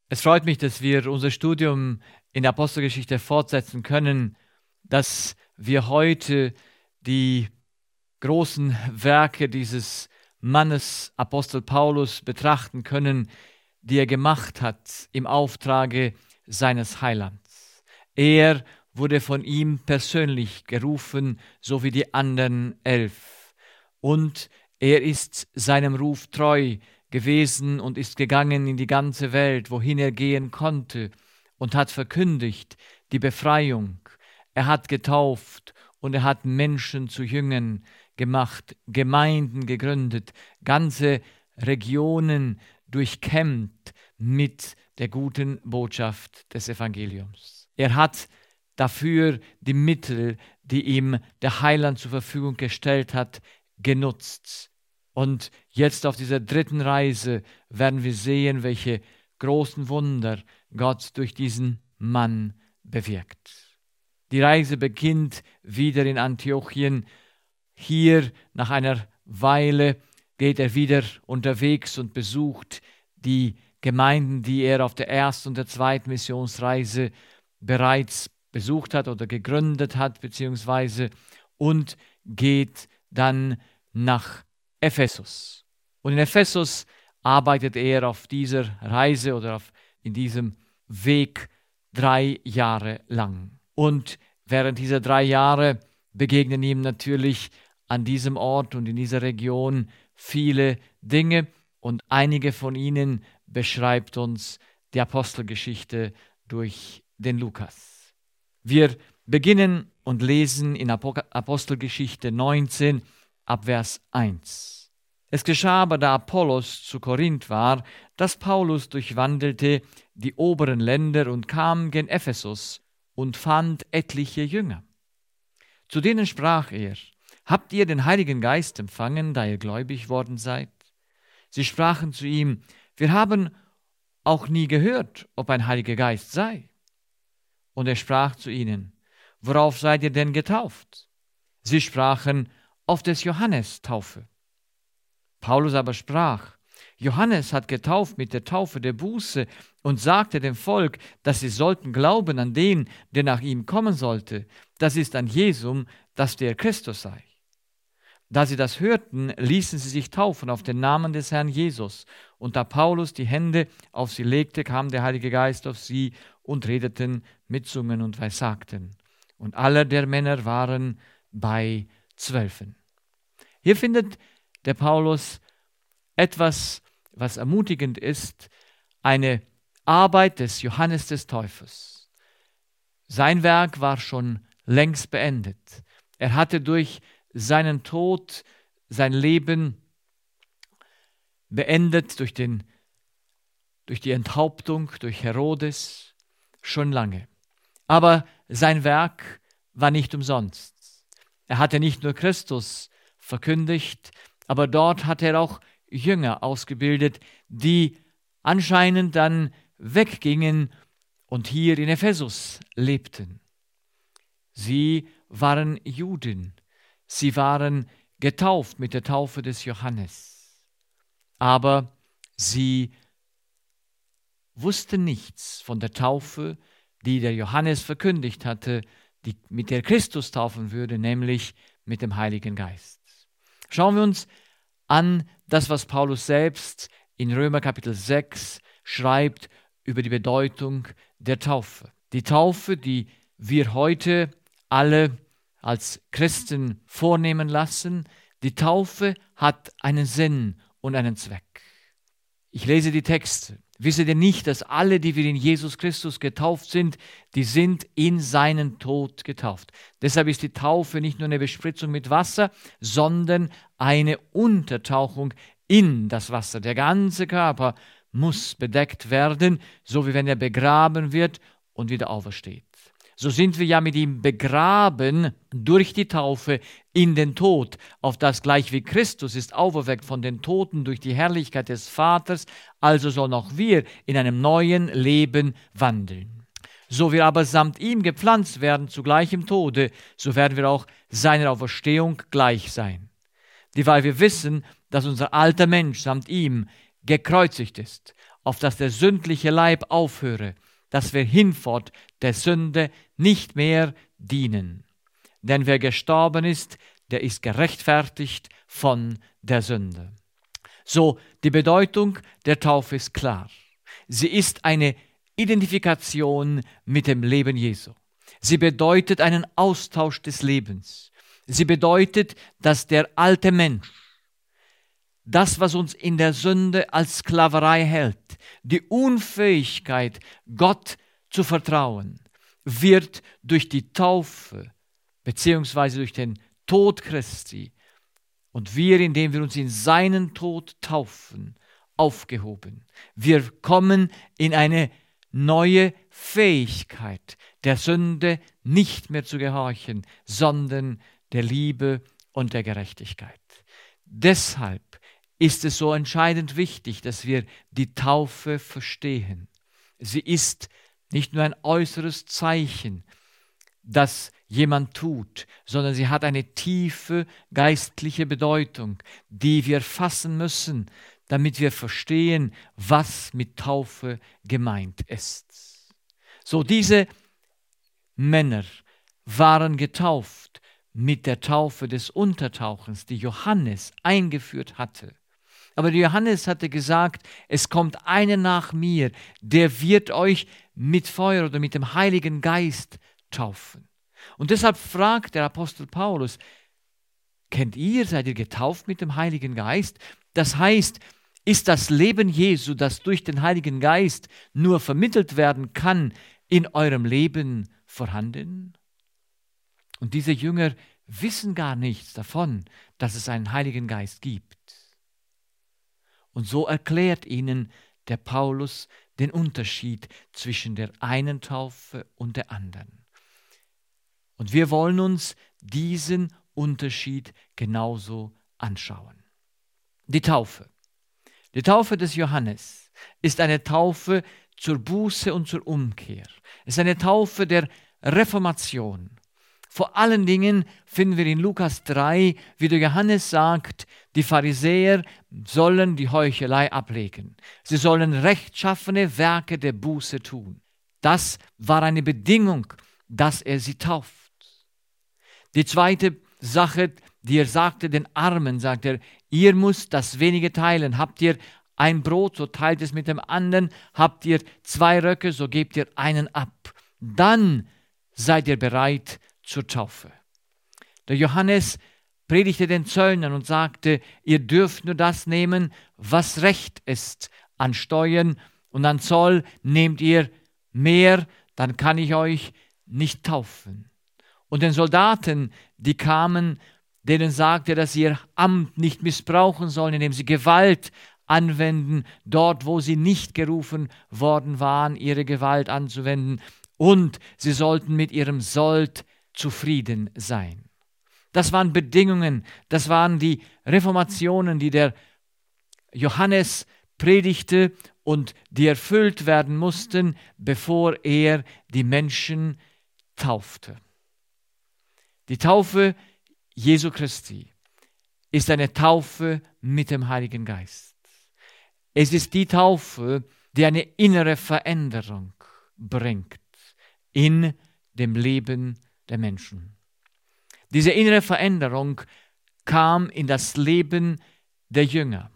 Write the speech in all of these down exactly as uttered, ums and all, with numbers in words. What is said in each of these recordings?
Es freut mich, dass wir unser Studium in der Apostelgeschichte fortsetzen können, dass wir heute die großen Werke dieses Mannes, Apostel Paulus, betrachten können, die er gemacht hat im Auftrage seines Heilands. Er wurde von ihm persönlich gerufen, so wie die anderen elf. Und er ist seinem Ruf treu gewesen und ist gegangen in die ganze Welt, wohin er gehen konnte, und hat verkündigt die Befreiung. Er hat getauft und er hat Menschen zu Jüngern gemacht, Gemeinden gegründet, ganze Regionen durchkämmt mit der guten Botschaft des Evangeliums. Er hat dafür die Mittel, die ihm der Heiland zur Verfügung gestellt hat, genutzt. Und jetzt auf dieser dritten Reise werden wir sehen, welche großen Wunder Gott durch diesen Mann bewirkt. Die Reise beginnt wieder in Antiochien. Hier, nach einer Weile, geht er wieder unterwegs und besucht die Gemeinden, die er auf der ersten und der zweiten Missionsreise bereits besucht hat oder gegründet hat, beziehungsweise, und geht dann nach Ephesus. Und in Ephesus arbeitet er auf dieser Reise oder auf, in diesem Weg drei Jahre lang. Und während dieser drei Jahre begegnen ihm natürlich an diesem Ort und in dieser Region viele Dinge, und einige von ihnen beschreibt uns die Apostelgeschichte durch den Lukas. Wir beginnen und lesen in Apostelgeschichte neunzehn ab Vers eins. Es geschah aber, da Apollos zu Korinth war, dass Paulus durchwandelte die oberen Länder und kam gen Ephesus und fand etliche Jünger. Zu denen sprach er: Habt ihr den Heiligen Geist empfangen, da ihr gläubig worden seid? Sie sprachen zu ihm: Wir haben auch nie gehört, ob ein Heiliger Geist sei. Und er sprach zu ihnen: Worauf seid ihr denn getauft? Sie sprachen: Auf des Johannes Taufe. Paulus aber sprach: Johannes hat getauft mit der Taufe der Buße und sagte dem Volk, dass sie sollten glauben an den, der nach ihm kommen sollte, das ist an Jesum, dass der Christus sei. Da sie das hörten, ließen sie sich taufen auf den Namen des Herrn Jesus. Und da Paulus die Hände auf sie legte, kam der Heilige Geist auf sie und redeten mit Zungen und Weissagten. Und alle der Männer waren bei Zwölfen. Hier findet der Paulus etwas, was ermutigend ist, eine Arbeit des Johannes des Täufers. Sein Werk war schon längst beendet. Er hatte durch seinen Tod sein Leben beendet, durch, den, durch die Enthauptung, durch Herodes, schon lange. Aber sein Werk war nicht umsonst. Er hatte nicht nur Christus verkündigt, aber dort hat er auch Jünger ausgebildet, die anscheinend dann weggingen und hier in Ephesus lebten. Sie waren Juden. Sie waren getauft mit der Taufe des Johannes. Aber sie wussten nichts von der Taufe, die der Johannes verkündigt hatte, die mit der Christus taufen würde, nämlich mit dem Heiligen Geist. Schauen wir uns an das, was Paulus selbst in Römer Kapitel sechs schreibt über die Bedeutung der Taufe. Die Taufe, die wir heute alle als Christen vornehmen lassen, die Taufe hat einen Sinn und einen Zweck. Ich lese die Texte. Wisset ihr nicht, dass alle, die wir in Jesus Christus getauft sind, die sind in seinen Tod getauft. Deshalb ist die Taufe nicht nur eine Bespritzung mit Wasser, sondern eine Untertauchung in das Wasser. Der ganze Körper muss bedeckt werden, so wie wenn er begraben wird und wieder aufersteht. So sind wir ja mit ihm begraben durch die Taufe in den Tod, auf das gleich wie Christus ist auferweckt von den Toten durch die Herrlichkeit des Vaters, also sollen auch wir in einem neuen Leben wandeln. So wir aber samt ihm gepflanzt werden zu gleichem Tode, so werden wir auch seiner Auferstehung gleich sein. Dieweil wir wissen, dass unser alter Mensch samt ihm gekreuzigt ist, auf dass der sündliche Leib aufhöre, dass wir hinfort der Sünde nicht mehr dienen. Denn wer gestorben ist, der ist gerechtfertigt von der Sünde. So, die Bedeutung der Taufe ist klar. Sie ist eine Identifikation mit dem Leben Jesu. Sie bedeutet einen Austausch des Lebens. Sie bedeutet, dass der alte Mensch, das, was uns in der Sünde als Sklaverei hält, die Unfähigkeit, Gott zu vertrauen, wird durch die Taufe beziehungsweise durch den Tod Christi und wir, indem wir uns in seinen Tod taufen, aufgehoben. Wir kommen in eine neue Fähigkeit, der Sünde nicht mehr zu gehorchen, sondern der Liebe und der Gerechtigkeit. Deshalb ist es so entscheidend wichtig, dass wir die Taufe verstehen. Sie ist nicht nur ein äußeres Zeichen, das jemand tut, sondern sie hat eine tiefe geistliche Bedeutung, die wir fassen müssen, damit wir verstehen, was mit Taufe gemeint ist. So, diese Männer waren getauft mit der Taufe des Untertauchens, die Johannes eingeführt hatte. Aber Johannes hatte gesagt, es kommt einer nach mir, der wird euch mit Feuer oder mit dem Heiligen Geist taufen. Und deshalb fragt der Apostel Paulus, kennt ihr, seid ihr getauft mit dem Heiligen Geist? Das heißt, ist das Leben Jesu, das durch den Heiligen Geist nur vermittelt werden kann, in eurem Leben vorhanden? Und diese Jünger wissen gar nichts davon, dass es einen Heiligen Geist gibt. Und so erklärt ihnen der Paulus den Unterschied zwischen der einen Taufe und der anderen. Und wir wollen uns diesen Unterschied genauso anschauen. Die Taufe. Die Taufe des Johannes ist eine Taufe zur Buße und zur Umkehr. Es ist eine Taufe der Reformation. Vor allen Dingen finden wir in Lukas drei, wie der Johannes sagt, die Pharisäer sollen die Heuchelei ablegen. Sie sollen rechtschaffene Werke der Buße tun. Das war eine Bedingung, dass er sie tauft. Die zweite Sache, die er sagte, den Armen, sagt er, ihr müsst das Wenige teilen. Habt ihr ein Brot, so teilt es mit dem anderen. Habt ihr zwei Röcke, so gebt ihr einen ab. Dann seid ihr bereit zur Taufe. Der Johannes predigte den Zöllnern und sagte, ihr dürft nur das nehmen, was recht ist an Steuern und an Zoll. Nehmt ihr mehr, dann kann ich euch nicht taufen. Und den Soldaten, die kamen, denen sagte er, dass sie ihr Amt nicht missbrauchen sollen, indem sie Gewalt anwenden, dort wo sie nicht gerufen worden waren, ihre Gewalt anzuwenden. Und sie sollten mit ihrem Sold zufrieden sein. Das waren Bedingungen, das waren die Reformationen, die der Johannes predigte und die erfüllt werden mussten, bevor er die Menschen taufte. Die Taufe Jesu Christi ist eine Taufe mit dem Heiligen Geist. Es ist die Taufe, die eine innere Veränderung bringt in dem Leben der Menschen. Diese innere Veränderung kam in das Leben der Jünger,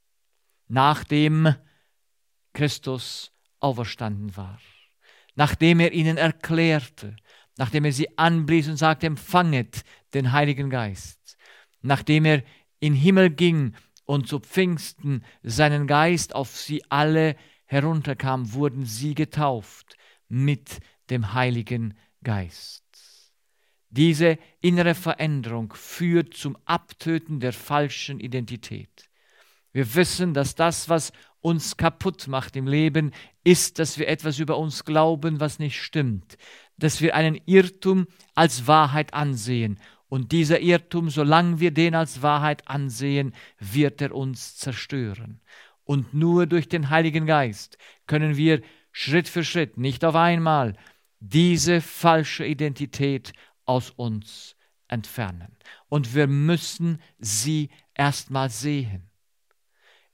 nachdem Christus auferstanden war, nachdem er ihnen erklärte, nachdem er sie anblies und sagte, empfanget den Heiligen Geist, nachdem er in den Himmel ging und zu Pfingsten seinen Geist auf sie alle herunterkam, wurden sie getauft mit dem Heiligen Geist. Diese innere Veränderung führt zum Abtöten der falschen Identität. Wir wissen, dass das, was uns kaputt macht im Leben, ist, dass wir etwas über uns glauben, was nicht stimmt. Dass wir einen Irrtum als Wahrheit ansehen. Und dieser Irrtum, solange wir den als Wahrheit ansehen, wird er uns zerstören. Und nur durch den Heiligen Geist können wir Schritt für Schritt, nicht auf einmal, diese falsche Identität aus uns entfernen. Und wir müssen sie erstmal sehen.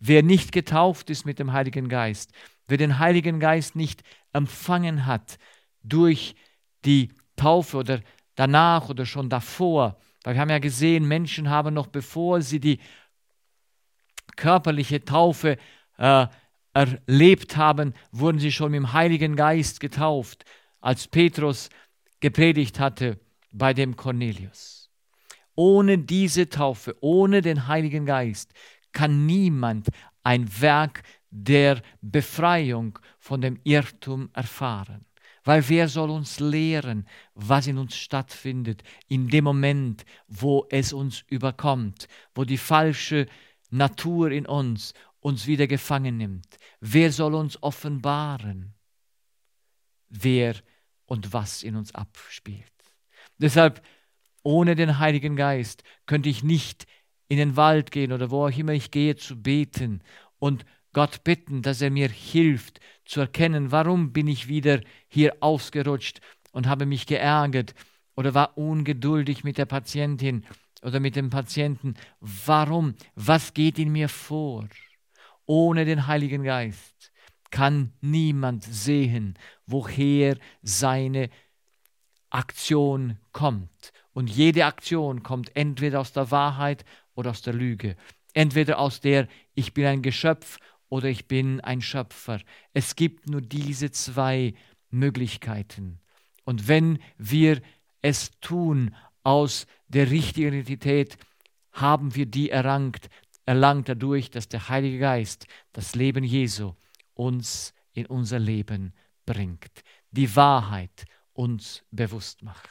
Wer nicht getauft ist mit dem Heiligen Geist, wer den Heiligen Geist nicht empfangen hat durch die Taufe oder danach oder schon davor, weil wir haben ja gesehen, Menschen haben noch bevor sie die körperliche Taufe äh, erlebt haben, wurden sie schon mit dem Heiligen Geist getauft, als Petrus gepredigt hatte bei dem Cornelius. Ohne diese Taufe, ohne den Heiligen Geist, kann niemand ein Werk der Befreiung von dem Irrtum erfahren. Weil wer soll uns lehren, was in uns stattfindet, in dem Moment, wo es uns überkommt, wo die falsche Natur in uns uns wieder gefangen nimmt? Wer soll uns offenbaren, wer und was in uns abspielt? Deshalb, ohne den Heiligen Geist könnte ich nicht in den Wald gehen oder wo auch immer ich gehe zu beten und Gott bitten, dass er mir hilft zu erkennen, warum bin ich wieder hier ausgerutscht und habe mich geärgert oder war ungeduldig mit der Patientin oder mit dem Patienten. Warum? Was geht in mir vor? Ohne den Heiligen Geist kann niemand sehen, woher seine Aktion kommt. Und jede Aktion kommt entweder aus der Wahrheit oder aus der Lüge. Entweder aus der, ich bin ein Geschöpf oder ich bin ein Schöpfer. Es gibt nur diese zwei Möglichkeiten. Und wenn wir es tun aus der richtigen Identität, haben wir die erlangt, erlangt dadurch, dass der Heilige Geist das Leben Jesu uns in unser Leben bringt, die Wahrheit uns bewusst macht.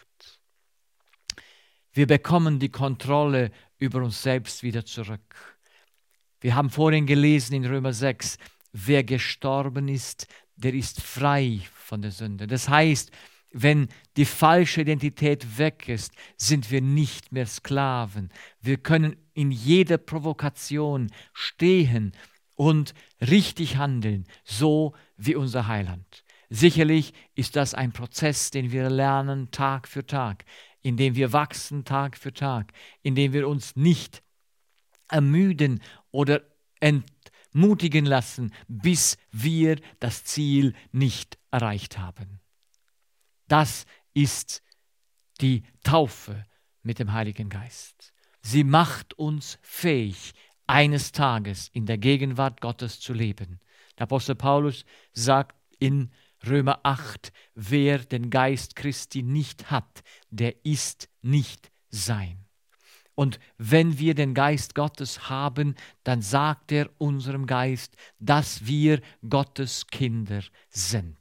Wir bekommen die Kontrolle über uns selbst wieder zurück. Wir haben vorhin gelesen in Römer sechs, wer gestorben ist, der ist frei von der Sünde. Das heißt, wenn die falsche Identität weg ist, sind wir nicht mehr Sklaven. Wir können in jeder Provokation stehen und richtig handeln, so wie unser Heiland. Sicherlich ist das ein Prozess, den wir lernen Tag für Tag, in dem wir wachsen Tag für Tag, in dem wir uns nicht ermüden oder entmutigen lassen, bis wir das Ziel nicht erreicht haben. Das ist die Taufe mit dem Heiligen Geist. Sie macht uns fähig, eines Tages in der Gegenwart Gottes zu leben. Der Apostel Paulus sagt in Römer acht, wer den Geist Christi nicht hat, der ist nicht sein. Und wenn wir den Geist Gottes haben, dann sagt er unserem Geist, dass wir Gottes Kinder sind.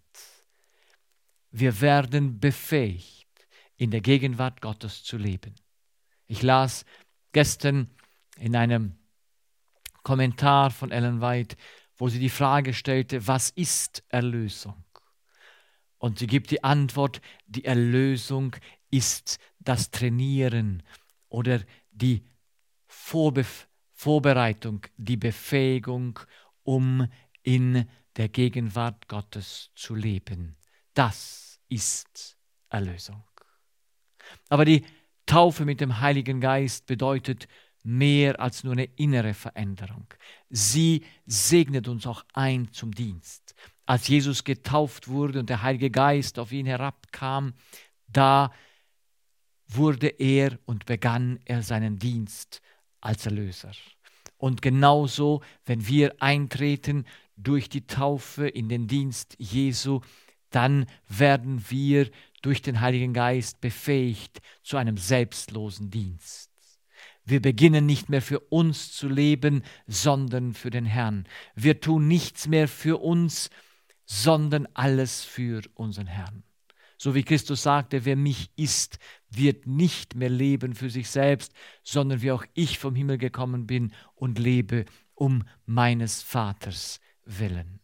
Wir werden befähigt, in der Gegenwart Gottes zu leben. Ich las gestern in einem Kommentar von Ellen White, wo sie die Frage stellte, was ist Erlösung? Und sie gibt die Antwort, die Erlösung ist das Trainieren oder die Vorbef- Vorbereitung, die Befähigung, um in der Gegenwart Gottes zu leben. Das ist Erlösung. Aber die Taufe mit dem Heiligen Geist bedeutet mehr als nur eine innere Veränderung. Sie segnet uns auch ein zum Dienst. Als Jesus getauft wurde und der Heilige Geist auf ihn herabkam, da wurde er und begann er seinen Dienst als Erlöser. Und genauso, wenn wir eintreten durch die Taufe in den Dienst Jesu, dann werden wir durch den Heiligen Geist befähigt zu einem selbstlosen Dienst. Wir beginnen nicht mehr für uns zu leben, sondern für den Herrn. Wir tun nichts mehr für uns, sondern alles für unseren Herrn. So wie Christus sagte, wer mich isst, wird nicht mehr leben für sich selbst, sondern wie auch ich vom Himmel gekommen bin und lebe um meines Vaters willen.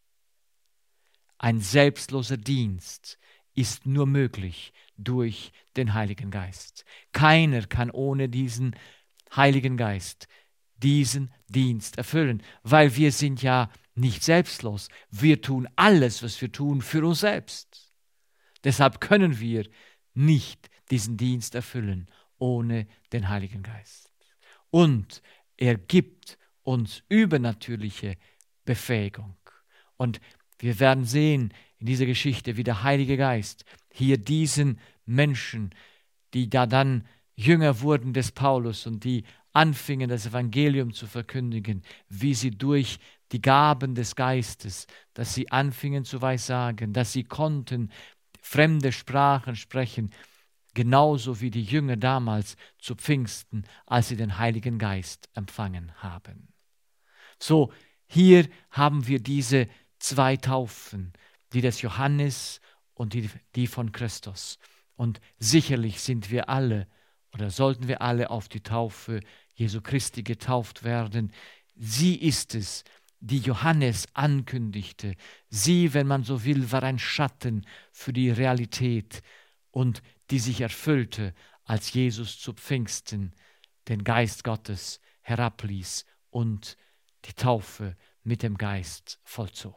Ein selbstloser Dienst ist nur möglich durch den Heiligen Geist. Keiner kann ohne diesen Heiligen Geist diesen Dienst erfüllen, weil wir sind ja nicht selbstlos. Wir tun alles, was wir tun, für uns selbst. Deshalb können wir nicht diesen Dienst erfüllen ohne den Heiligen Geist. Und er gibt uns übernatürliche Befähigung. Und wir werden sehen in dieser Geschichte, wie der Heilige Geist hier diesen Menschen, die da dann Jünger wurden des Paulus und die anfingen, das Evangelium zu verkündigen, wie sie durch die Gaben des Geistes, dass sie anfingen zu weissagen, dass sie konnten fremde Sprachen sprechen, genauso wie die Jünger damals zu Pfingsten, als sie den Heiligen Geist empfangen haben. So, hier haben wir diese zwei Taufen, die des Johannes und die, die von Christus. Und sicherlich sind wir alle oder sollten wir alle auf die Taufe Jesu Christi getauft werden. Sie ist es, die Johannes ankündigte. Sie, wenn man so will, war ein Schatten für die Realität und die sich erfüllte, als Jesus zu Pfingsten den Geist Gottes herabließ und die Taufe mit dem Geist vollzog.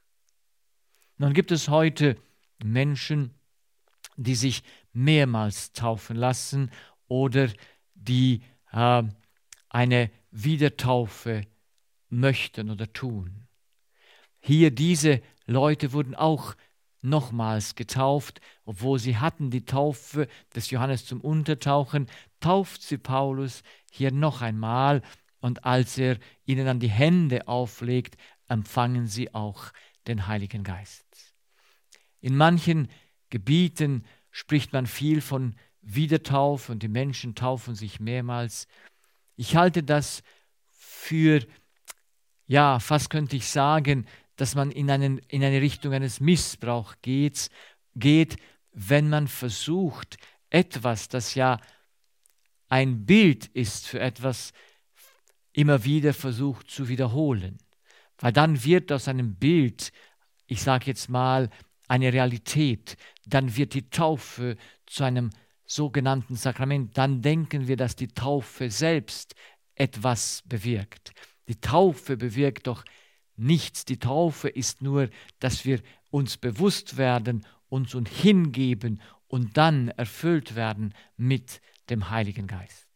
Nun gibt es heute Menschen, die sich mehrmals taufen lassen oder die äh, eine Wiedertaufe möchten oder tun. Hier diese Leute wurden auch nochmals getauft, obwohl sie hatten die Taufe des Johannes zum Untertauchen, tauft sie Paulus hier noch einmal, und als er ihnen dann die Hände auflegt, empfangen sie auch den Heiligen Geist. In manchen Gebieten spricht man viel von Wiedertaufe und die Menschen taufen sich mehrmals. Ich halte das für, ja, fast könnte ich sagen, dass man in, einen, in eine Richtung eines Missbrauchs geht, geht, wenn man versucht, etwas, das ja ein Bild ist für etwas, immer wieder versucht zu wiederholen. Weil dann wird aus einem Bild, ich sage jetzt mal, eine Realität. Dann wird die Taufe zu einem sogenannten Sakrament. Dann denken wir, dass die Taufe selbst etwas bewirkt. Die Taufe bewirkt doch nichts. Die Taufe ist nur, dass wir uns bewusst werden, uns und hingeben und dann erfüllt werden mit dem Heiligen Geist.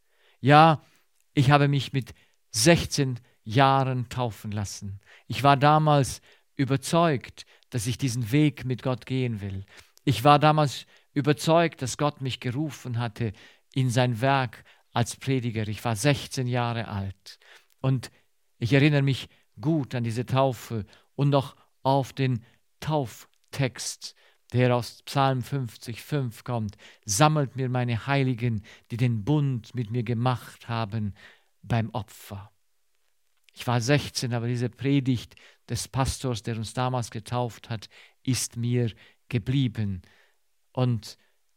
Ja, ich habe mich mit sechzehn Jahren taufen lassen. Ich war damals überzeugt, dass ich diesen Weg mit Gott gehen will. Ich war damals überzeugt, dass Gott mich gerufen hatte in sein Werk als Prediger. Ich war sechzehn Jahre alt und ich erinnere mich gut an diese Taufe und noch auf den Tauftext, der aus Psalm fünfzig, fünf kommt. Sammelt mir meine Heiligen, die den Bund mit mir gemacht haben beim Opfer. Ich war sechzehn, aber diese Predigt des Pastors, der uns damals getauft hat, ist mir geblieben. Und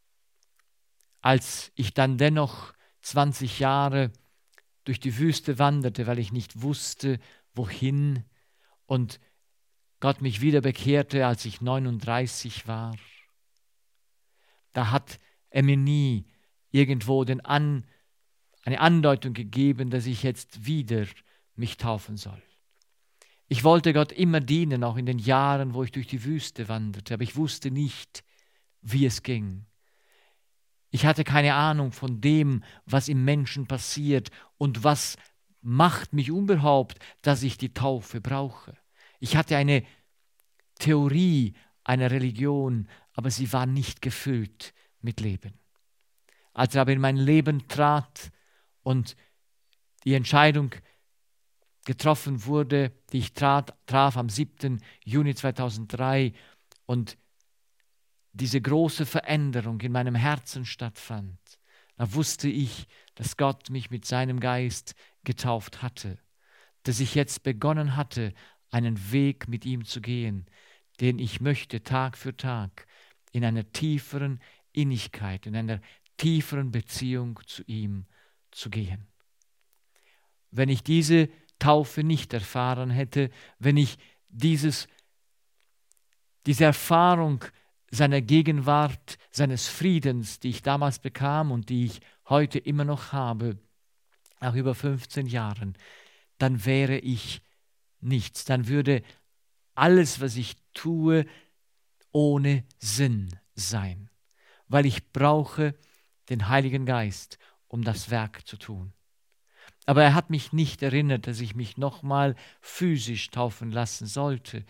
als ich dann dennoch zwanzig Jahre durch die Wüste wanderte, weil ich nicht wusste, wohin, und Gott mich wieder bekehrte, als ich neununddreißig war, da hat er mir nie irgendwo den An, eine Andeutung gegeben, dass ich jetzt wieder mich taufen soll. Ich wollte Gott immer dienen, auch in den Jahren, wo ich durch die Wüste wanderte, aber ich wusste nicht, wie es ging. Ich hatte keine Ahnung von dem, was im Menschen passiert und was macht mich überhaupt, dass ich die Taufe brauche. Ich hatte eine Theorie einer Religion, aber sie war nicht gefüllt mit Leben. Als er aber in mein Leben trat und die Entscheidung getroffen wurde, die ich trat, traf am siebten Juni zweitausenddrei und diese große Veränderung in meinem Herzen stattfand, da wusste ich, dass Gott mich mit seinem Geist getauft hatte, dass ich jetzt begonnen hatte, einen Weg mit ihm zu gehen, den ich möchte Tag für Tag in einer tieferen Innigkeit, in einer tieferen Beziehung zu ihm zu gehen. Wenn ich diese Taufe nicht erfahren hätte, wenn ich dieses, diese Erfahrung seiner Gegenwart, seines Friedens, die ich damals bekam und die ich heute immer noch habe, nach über fünfzehn Jahren, dann wäre ich nichts. Dann würde alles, was ich tue, ohne Sinn sein, weil ich brauche den Heiligen Geist, um das Werk zu tun. Aber er hat mich nicht erinnert, dass ich mich nochmal physisch taufen lassen sollte,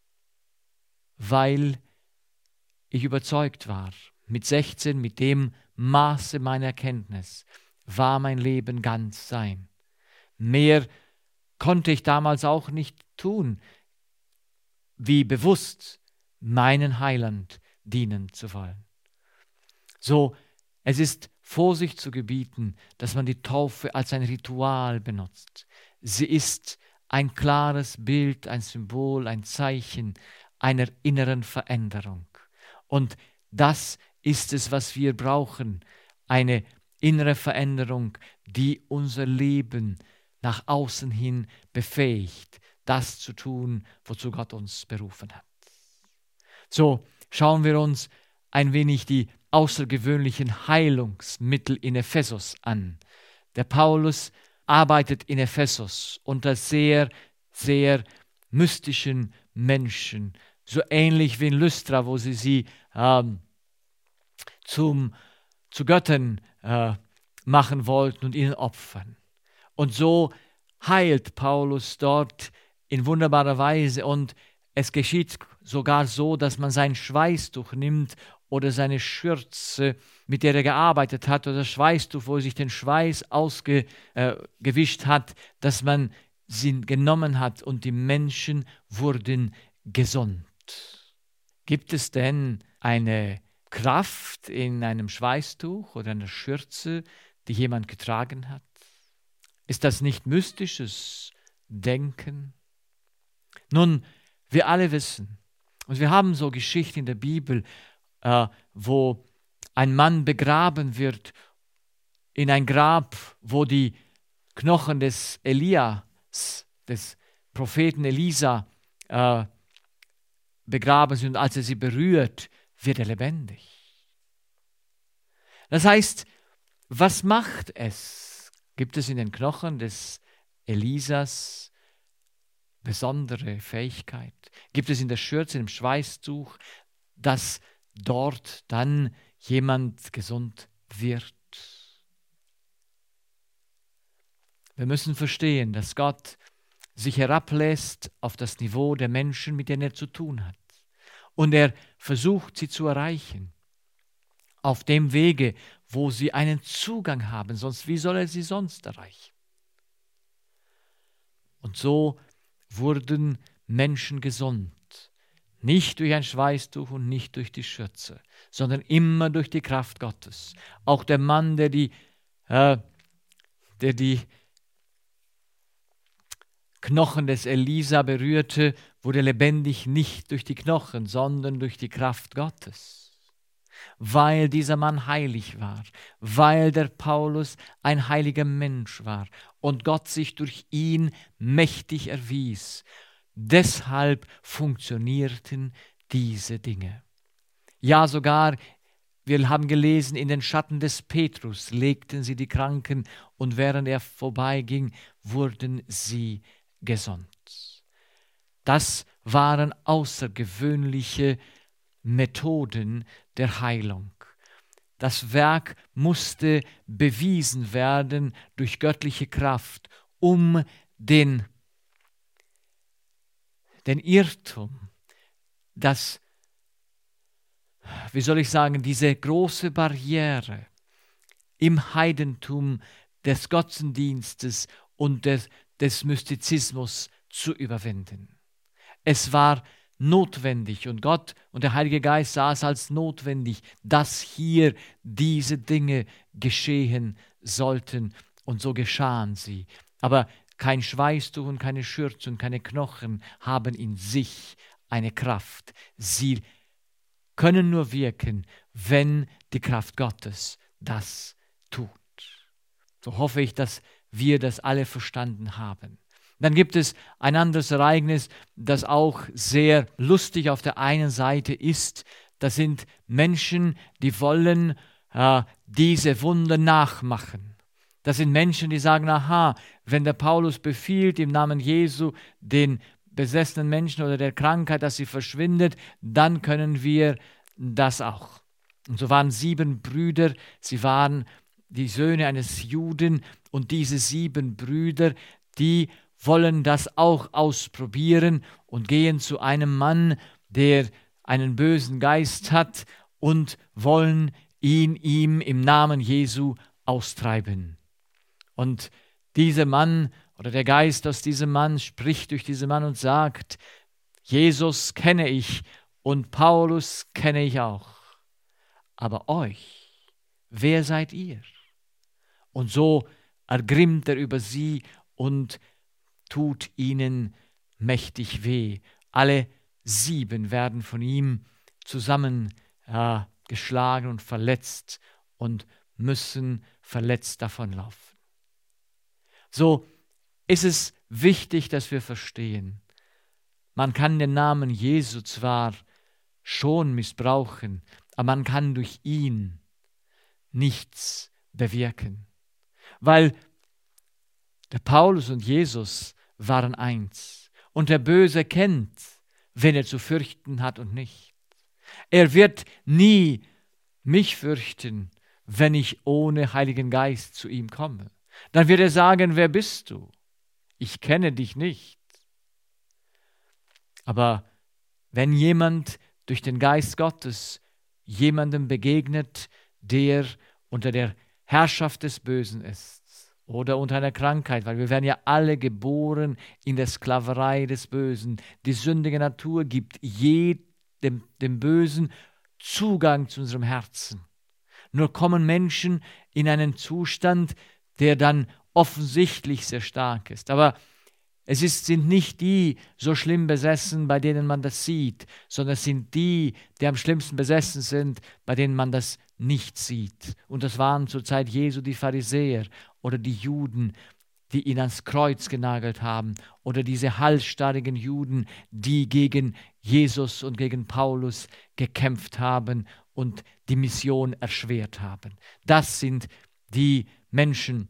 weil ich überzeugt war, mit sechzehn, mit dem Maße meiner Erkenntnis, war mein Leben ganz sein. Mehr konnte ich damals auch nicht tun, wie bewusst meinen Heiland dienen zu wollen. So, es ist Vorsicht zu gebieten, dass man die Taufe als ein Ritual benutzt. Sie ist ein klares Bild, ein Symbol, ein Zeichen einer inneren Veränderung. Und das ist es, was wir brauchen, eine innere Veränderung, die unser Leben nach außen hin befähigt, das zu tun, wozu Gott uns berufen hat. So, schauen wir uns ein wenig die außergewöhnlichen Heilungsmittel in Ephesus an. Der Paulus arbeitet in Ephesus unter sehr, sehr mystischen Menschen, so ähnlich wie in Lystra, wo sie sie ähm, zum, zu Göttern äh, machen wollten und ihnen opfern. Und so heilt Paulus dort in wunderbarer Weise, und es geschieht sogar so, dass man sein Schweißtuch nimmt oder seine Schürze, mit der er gearbeitet hat, oder das Schweißtuch, wo er sich den Schweiß ausgewischt äh, hat, dass man sie genommen hat und die Menschen wurden gesund. Gibt es denn eine Kraft in einem Schweißtuch oder einer Schürze, die jemand getragen hat? Ist das nicht mystisches Denken? Nun, wir alle wissen, und wir haben so Geschichten in der Bibel, äh, wo ein Mann begraben wird in ein Grab, wo die Knochen des Elias, des Propheten Elisa, äh, begraben sind, und als er sie berührt, wird er lebendig. Das heißt, was macht es? Gibt es in den Knochen des Elisas besondere Fähigkeit? Gibt es in der Schürze, im Schweißtuch, dass dort dann jemand gesund wird? Wir müssen verstehen, dass Gott sich herablässt auf das Niveau der Menschen, mit denen er zu tun hat. Und er versucht, sie zu erreichen. Auf dem Wege, wo sie einen Zugang haben, sonst wie soll er sie sonst erreichen? Und so wurden Menschen gesund. Nicht durch ein Schweißtuch und nicht durch die Schürze, sondern immer durch die Kraft Gottes. Auch der Mann, der die, äh, der die Knochen des Elisa berührte, wurde lebendig nicht durch die Knochen, sondern durch die Kraft Gottes. Weil dieser Mann heilig war, weil der Paulus ein heiliger Mensch war und Gott sich durch ihn mächtig erwies. Deshalb funktionierten diese Dinge. Ja, sogar, wir haben gelesen, in den Schatten des Petrus legten sie die Kranken, und während er vorbeiging, wurden sie gesund. Das waren außergewöhnliche Methoden der Heilung. Das Werk musste bewiesen werden durch göttliche Kraft, um den, den Irrtum, das, wie soll ich sagen, diese große Barriere im Heidentum des Götzendienstes und des, des Mystizismus zu überwinden. Es war notwendig, und Gott und der Heilige Geist sah es als notwendig, dass hier diese Dinge geschehen sollten, und so geschahen sie. Aber kein Schweißtuch und keine Schürze und keine Knochen haben in sich eine Kraft. Sie können nur wirken, wenn die Kraft Gottes das tut. So hoffe ich, dass wir das alle verstanden haben. Dann gibt es ein anderes Ereignis, das auch sehr lustig auf der einen Seite ist. Das sind Menschen, die wollen äh, diese Wunder nachmachen. Das sind Menschen, die sagen, aha, wenn der Paulus befiehlt, im Namen Jesu den besessenen Menschen oder der Krankheit, dass sie verschwindet, dann können wir das auch. Und so waren sieben Brüder, sie waren die Söhne eines Juden, und diese sieben Brüder, die wollen das auch ausprobieren und gehen zu einem Mann, der einen bösen Geist hat, und wollen ihn ihm im Namen Jesu austreiben. Und dieser Mann oder der Geist aus diesem Mann spricht durch diesen Mann und sagt: Jesus kenne ich und Paulus kenne ich auch, aber euch, wer seid ihr? Und so ergrimmt er über sie und tut ihnen mächtig weh. Alle sieben werden von ihm zusammen ja, geschlagen und verletzt und müssen verletzt davonlaufen. So ist es wichtig, dass wir verstehen, man kann den Namen Jesu zwar schon missbrauchen, aber man kann durch ihn nichts bewirken. Weil der Paulus und Jesus waren eins. Und der Böse kennt, wen er zu fürchten hat und nicht. Er wird nie mich fürchten, wenn ich ohne Heiligen Geist zu ihm komme. Dann wird er sagen: Wer bist du? Ich kenne dich nicht. Aber wenn jemand durch den Geist Gottes jemandem begegnet, der unter der Herrschaft des Bösen ist oder unter einer Krankheit, weil wir werden ja alle geboren in der Sklaverei des Bösen. Die sündige Natur gibt jedem dem Bösen Zugang zu unserem Herzen. Nur kommen Menschen in einen Zustand, der dann offensichtlich sehr stark ist. Aber es ist, sind nicht die so schlimm besessen, bei denen man das sieht, sondern es sind die, die am schlimmsten besessen sind, bei denen man das nicht sieht. Und das waren zur Zeit Jesu die Pharisäer oder die Juden, die ihn ans Kreuz genagelt haben, oder diese halsstarrigen Juden, die gegen Jesus und gegen Paulus gekämpft haben und die Mission erschwert haben. Das sind die Menschen,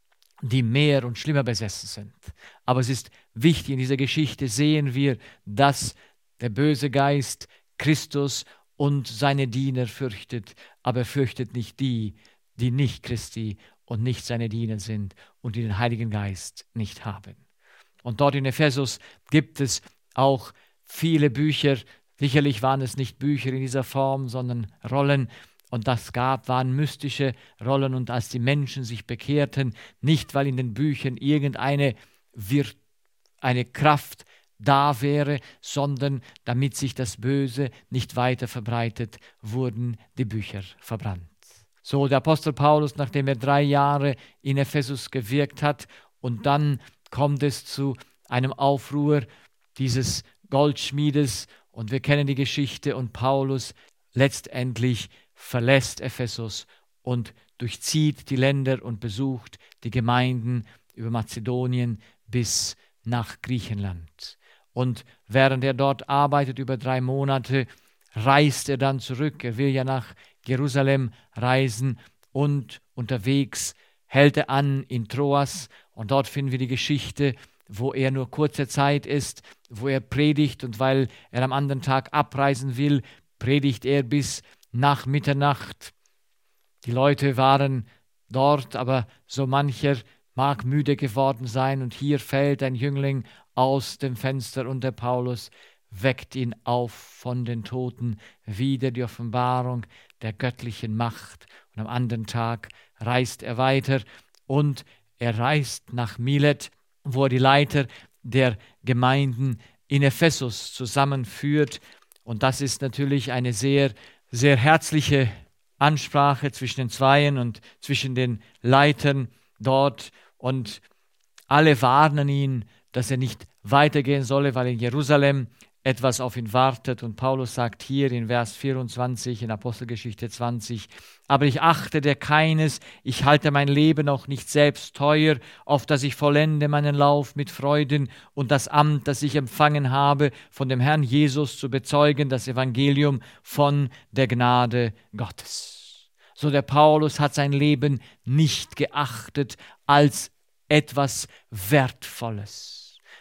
die mehr und schlimmer besessen sind. Aber es ist wichtig, in dieser Geschichte sehen wir, dass der böse Geist Christus und seine Diener fürchtet, aber er fürchtet nicht die, die nicht Christi und nicht seine Diener sind und die den Heiligen Geist nicht haben. Und dort in Ephesus gibt es auch viele Bücher. Sicherlich waren es nicht Bücher in dieser Form, sondern Rollen. Und das gab, waren mystische Rollen. Und als die Menschen sich bekehrten, nicht weil in den Büchern irgendeine Wir- eine Kraft da wäre, sondern damit sich das Böse nicht weiter verbreitet, wurden die Bücher verbrannt. So der Apostel Paulus, nachdem er drei Jahre in Ephesus gewirkt hat, und dann kommt es zu einem Aufruhr dieses Goldschmiedes, und wir kennen die Geschichte, und Paulus letztendlich verlässt Ephesus und durchzieht die Länder und besucht die Gemeinden über Mazedonien bis nach Griechenland. Und während er dort arbeitet über drei Monate, reist er dann zurück. Er will ja nach Jerusalem reisen, und unterwegs hält er an in Troas, und dort finden wir die Geschichte, wo er nur kurze Zeit ist, wo er predigt, und weil er am anderen Tag abreisen will, predigt er bis nach Mitternacht. Die Leute waren dort, aber so mancher mag müde geworden sein, und hier fällt ein Jüngling aus dem Fenster, und der Paulus weckt ihn auf von den Toten, wieder die Offenbarung der göttlichen Macht. Und am anderen Tag reist er weiter, und er reist nach Milet, wo er die Leiter der Gemeinden in Ephesus zusammenführt. Und das ist natürlich eine sehr, sehr herzliche Ansprache zwischen den Zweien und zwischen den Leitern dort. Und alle warnen ihn, dass er nicht weitergehen solle, weil in Jerusalem etwas auf ihn wartet. Und Paulus sagt hier in Vers vierundzwanzig in Apostelgeschichte zwanzig: Aber ich achte der keines, ich halte mein Leben auch nicht selbst teuer, auf dass ich vollende meinen Lauf mit Freuden und das Amt, das ich empfangen habe, von dem Herrn Jesus zu bezeugen, das Evangelium von der Gnade Gottes. So der Paulus hat sein Leben nicht geachtet als etwas Wertvolles,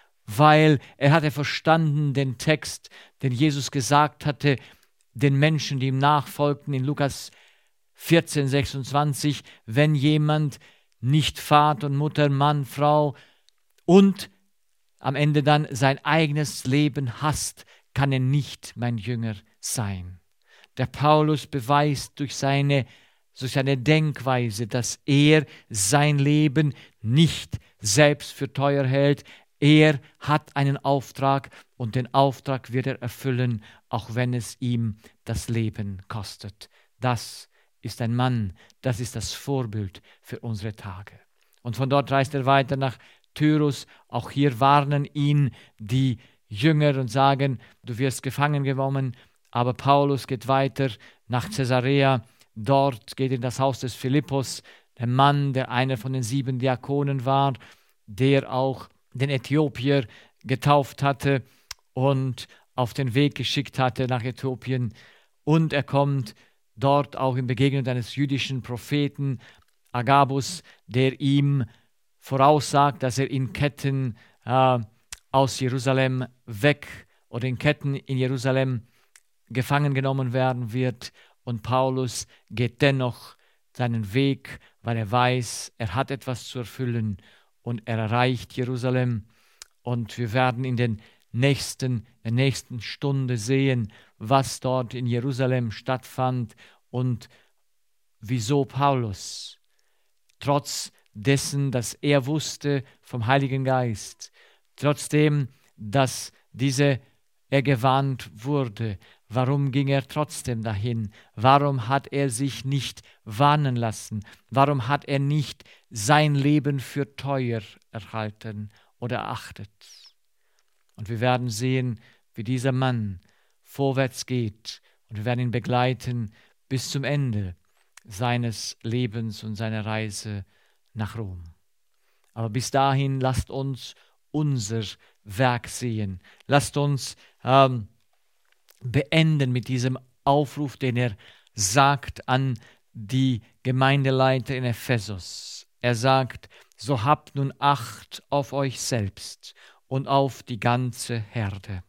weil er hatte verstanden den Text, den Jesus gesagt hatte, den Menschen, die ihm nachfolgten, in Lukas vierzehn sechsundzwanzig, wenn jemand nicht Vater und Mutter, Mann, Frau und am Ende dann sein eigenes Leben hasst, kann er nicht mein Jünger sein. Der Paulus beweist durch seine, durch seine Denkweise, dass er sein Leben nicht selbst für teuer hält. Er hat einen Auftrag und den Auftrag wird er erfüllen, auch wenn es ihm das Leben kostet. Das ist ein Mann, das ist das Vorbild für unsere Tage. Und von dort reist er weiter nach Tyrus. Auch hier warnen ihn die Jünger und sagen, du wirst gefangen genommen. Aber Paulus geht weiter nach Caesarea. Dort geht er in das Haus des Philippus, der Mann, der einer von den sieben Diakonen war, der auch den Äthiopier getauft hatte und auf den Weg geschickt hatte nach Äthiopien. Und er kommt dort auch in Begegnung eines jüdischen Propheten, Agabus, der ihm voraussagt, dass er in Ketten äh, aus Jerusalem weg oder in Ketten in Jerusalem gefangen genommen werden wird. Und Paulus geht dennoch seinen Weg, weil er weiß, er hat etwas zu erfüllen und er erreicht Jerusalem. Und wir werden in den nächsten, der nächsten Stunde sehen, was dort in Jerusalem stattfand und wieso Paulus, trotz dessen, dass er wusste vom Heiligen Geist, trotzdem, dass diese er gewarnt wurde, warum ging er trotzdem dahin? Warum hat er sich nicht warnen lassen? Warum hat er nicht sein Leben für teuer erhalten oder erachtet? Und wir werden sehen, wie dieser Mann vorwärts geht und wir werden ihn begleiten bis zum Ende seines Lebens und seiner Reise nach Rom. Aber bis dahin lasst uns unser Werk sehen. Lasst uns ähm, beenden mit diesem Aufruf, den er sagt an die Gemeindeleiter in Ephesus. Er sagt, so habt nun Acht auf euch selbst und auf die ganze Herde,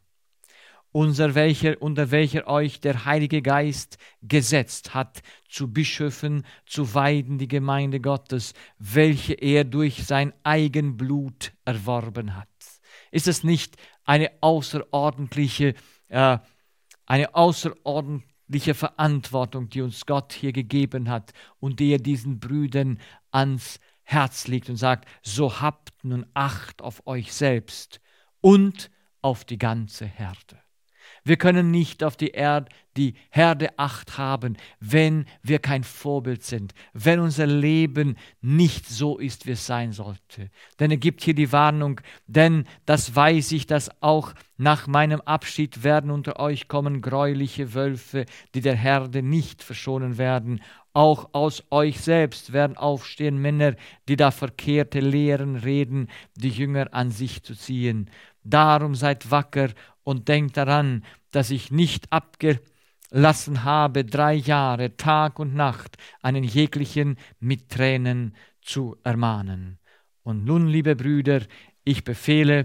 unter welcher, unter welcher euch der Heilige Geist gesetzt hat, zu Bischöfen, zu weiden die Gemeinde Gottes, welche er durch sein Eigenblut erworben hat. Ist es nicht eine außerordentliche, äh, eine außerordentliche Verantwortung, die uns Gott hier gegeben hat und die er diesen Brüdern ans Herz legt und sagt, so habt nun Acht auf euch selbst und auf die ganze Herde. Wir können nicht auf die, Erd, die Herde Acht haben, wenn wir kein Vorbild sind, wenn unser Leben nicht so ist, wie es sein sollte. Denn er gibt hier die Warnung, denn das weiß ich, dass auch nach meinem Abschied werden unter euch kommen gräuliche Wölfe, die der Herde nicht verschonen werden. Auch aus euch selbst werden aufstehen Männer, die da verkehrte Lehren reden, die Jünger an sich zu ziehen. Darum seid wacker und denkt daran, dass ich nicht abgelassen habe, drei Jahre, Tag und Nacht, einen jeglichen mit Tränen zu ermahnen. Und nun, liebe Brüder, ich befehle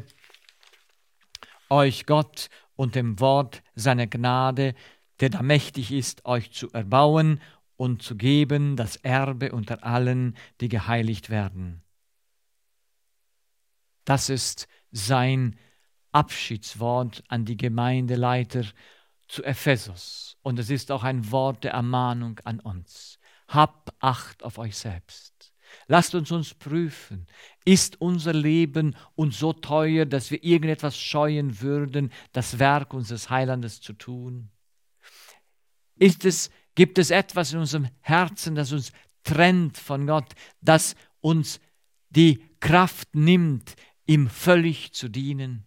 euch Gott und dem Wort seiner Gnade, der da mächtig ist, euch zu erbauen und zu geben das Erbe unter allen, die geheiligt werden. Das ist sein Abschiedswort an die Gemeindeleiter zu Ephesus. Und es ist auch ein Wort der Ermahnung an uns. Habt Acht auf euch selbst. Lasst uns uns prüfen. Ist unser Leben uns so teuer, dass wir irgendetwas scheuen würden, das Werk unseres Heilandes zu tun? Ist es, gibt es etwas in unserem Herzen, das uns trennt von Gott, das uns die Kraft nimmt, ihm völlig zu dienen?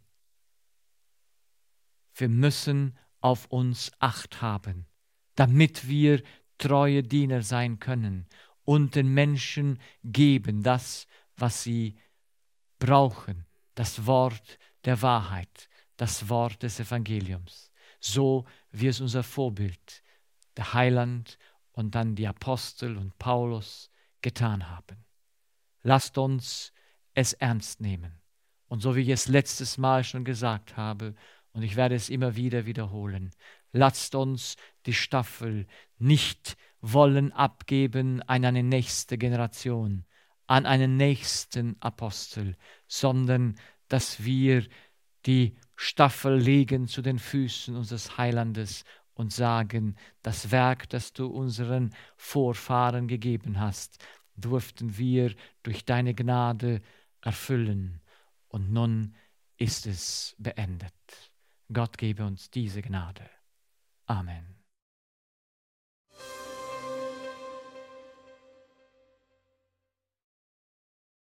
Wir müssen auf uns Acht haben, damit wir treue Diener sein können und den Menschen geben das, was sie brauchen, das Wort der Wahrheit, das Wort des Evangeliums, so wie es unser Vorbild, der Heiland und dann die Apostel und Paulus getan haben. Lasst uns es ernst nehmen. Und so wie ich es letztes Mal schon gesagt habe, und ich werde es immer wieder wiederholen, lasst uns die Staffel nicht wollen abgeben an eine nächste Generation, an einen nächsten Apostel, sondern dass wir die Staffel legen zu den Füßen unseres Heilandes und sagen, das Werk, das du unseren Vorfahren gegeben hast, durften wir durch deine Gnade erfüllen. Und nun ist es beendet. Gott gebe uns diese Gnade. Amen.